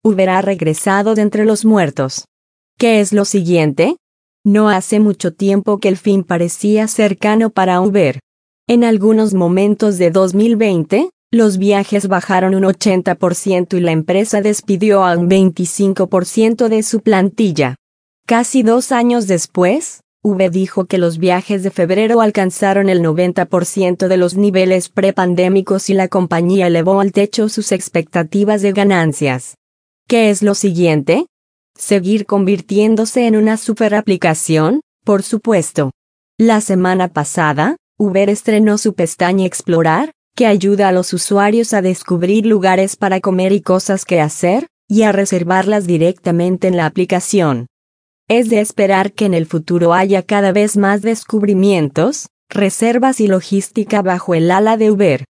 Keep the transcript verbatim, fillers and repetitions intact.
Uber ha regresado de entre los muertos. ¿Qué es lo siguiente? No hace mucho tiempo que el fin parecía cercano para Uber. En algunos momentos de dos mil veinte, los viajes bajaron un ochenta por ciento y la empresa despidió a un veinticinco por ciento de su plantilla. Casi dos años después, Uber dijo que los viajes de febrero alcanzaron el noventa por ciento de los niveles prepandémicos y la compañía elevó al techo sus expectativas de ganancias. ¿Qué es lo siguiente? ¿Seguir convirtiéndose en una superaplicación? Por supuesto. La semana pasada, Uber estrenó su pestaña Explorar, que ayuda a los usuarios a descubrir lugares para comer y cosas que hacer, y a reservarlas directamente en la aplicación. Es de esperar que en el futuro haya cada vez más descubrimientos, reservas y logística bajo el ala de Uber.